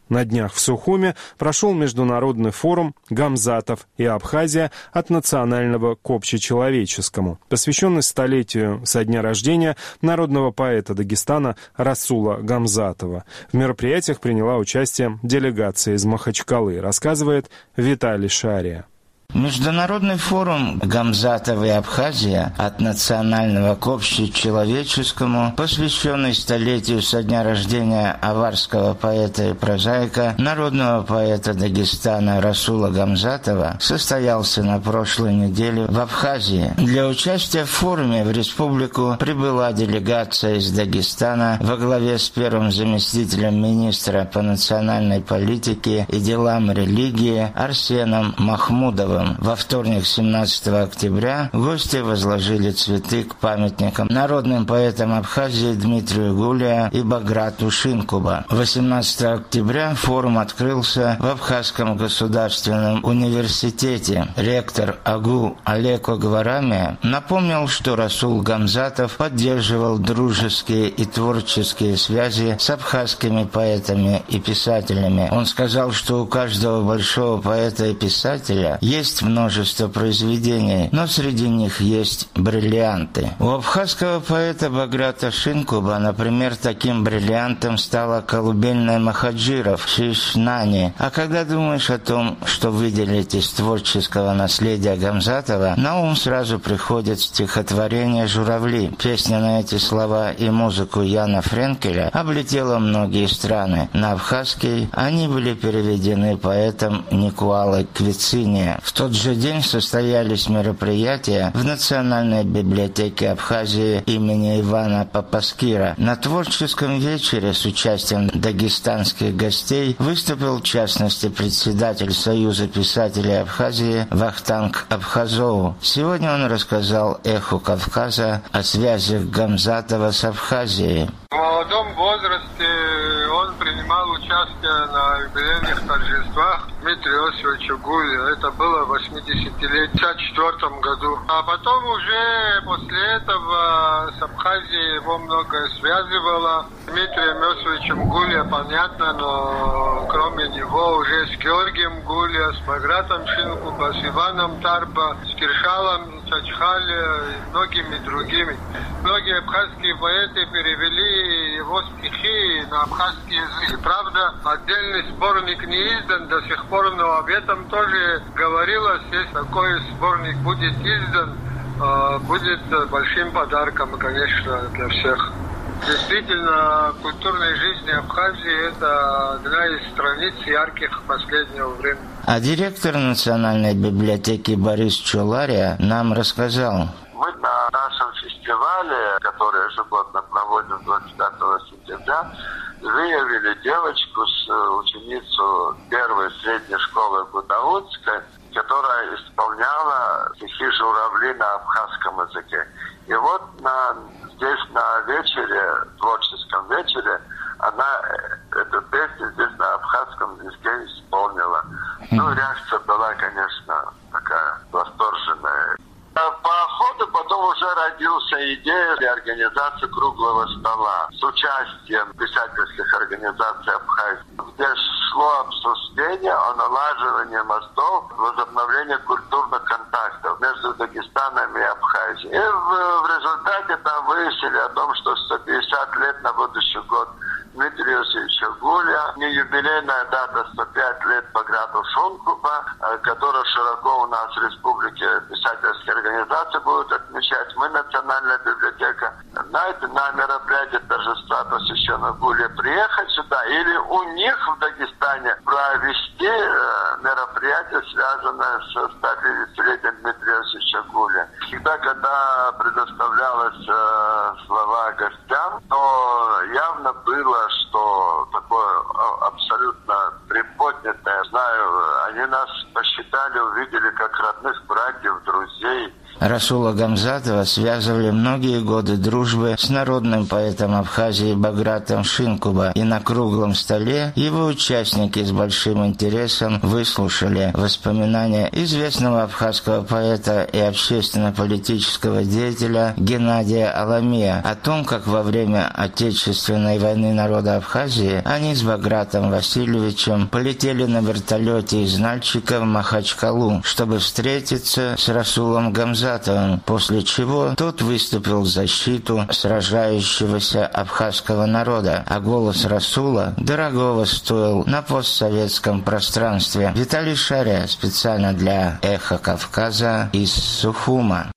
На днях в Сухуме прошел международный форум «Гамзатов и Абхазия. От национального к общечеловеческому», посвященный столетию со дня рождения народного поэта Дагестана Расула Гамзатова. В мероприятиях приняла участие делегация из Махачкалы, рассказывает Виталий Шария. Международный форум «Гамзатов и Абхазия. От национального к общечеловеческому», посвященный столетию со дня рождения аварского поэта и прозаика, народного поэта Дагестана Расула Гамзатова, состоялся на прошлой неделе в Абхазии. Для участия в форуме в республику прибыла делегация из Дагестана во главе с первым заместителем министра по национальной политике и делам религии Арсеном Махмудовым. Во вторник, 17 октября, гости возложили цветы к памятникам народным поэтам Абхазии Дмитрию Гулия и Баграту Шинкуба. 18 октября форум открылся в Абхазском государственном университете. Ректор АГУ Олег Огварамия напомнил, что Расул Гамзатов поддерживал дружеские и творческие связи с абхазскими поэтами и писателями. Он сказал, что у каждого большого поэта и писателя есть множество произведений, но среди них есть бриллианты. У абхазского поэта Баграта Шинкуба, например, таким бриллиантом стала колыбельная Махаджиров «Шишнани». А когда думаешь о том, что выделить из творческого наследия Гамзатова, на ум сразу приходит стихотворение «Журавли». Песня на эти слова и музыку Яна Френкеля облетела многие страны. На абхазский они были переведены поэтом Никуалой Квициния. В тот же день состоялись мероприятия в Национальной библиотеке Абхазии имени Ивана Папаскира. На творческом вечере с участием дагестанских гостей выступил в частности председатель Союза писателей Абхазии Вахтанг Абхазоу. Сегодня он рассказал «Эху Кавказа» о связях Гамзатова с Абхазией. В молодом возрасте он принимал участие на юбилейных торжествах Дмитрия Иосифовича Гулия. Это было в 80-летие, в 1954 году. А потом уже после этого с Абхазией его многое связывало. С Дмитрием Иосифовичем Гулия, понятно, но кроме него уже с Георгием Гулия, с Багратом Шинкуба, с Иваном Тарба, с Киршалом Чачхали и многими другими. Многие абхазские поэты перевели его стихи на абхазский язык. Правда, отдельный сборник не издан до сих пор, но об этом тоже говорилось. Если такой сборник будет издан, будет большим подарком, конечно, для всех. Действительно, в культурной жизни Абхазии это одна из страниц ярких последнего времени. А директор Национальной библиотеки Борис Чулария нам рассказал. Мы на нашем фестивале, который ежегодно проводим 25 сентября, выявили девочку, ученицу первой средней школы Гудаутской, которая исполняла стихи «Журавли» на абхазском языке. И вот здесь на вечере, творческом вечере, она эту песню здесь на абхазском языке исполнила. Ну, реакция была, конечно, такая восторженная. По ходу потом уже родился идея организации круглого стола с участием писательских организаций Абхазии, где шло обсуждение о налаживании мостов, возобновлении культурных контактов между Дагестаном и Абхазией. И в результате там выяснили о том, что 150 лет на будущий год Дмитрия Иосифовича Гулия, не юбилейная дата 105 лет Баграту Шинкуба, которая широко у нас в республике писательские организации будут отмечать. Мы, Национальная библиотека, на мероприятие торжества, посвященное Гуле, приехать сюда или у них в Дагестане провести мероприятие, связанное с 150-летием Дмитрия Иосифовича Гулия. Всегда, когда предоставлялось слова гостям, то явно было, что такое абсолютно приподнятое. Знаю, они нас посчитали, увидели как родных братьев, друзей. Расула Гамзатова связывали многие годы дружбы с народным поэтом Абхазии Багратом Шинкуба, и на круглом столе его участники с большим интересом выслушали воспоминания известного абхазского поэта и общественно-политического деятеля Геннадия Аламия о том, как во время Отечественной войны народа Абхазии они с Багратом Васильевичем полетели на вертолете из Нальчика в Махачкалу, чтобы встретиться с Расулом Гамзатовым, после чего тот выступил в защиту сражающегося абхазского народа, а голос Расула дорогого стоил на постсоветском пространстве. Виталий Шаря специально для «Эхо Кавказа» из Сухума.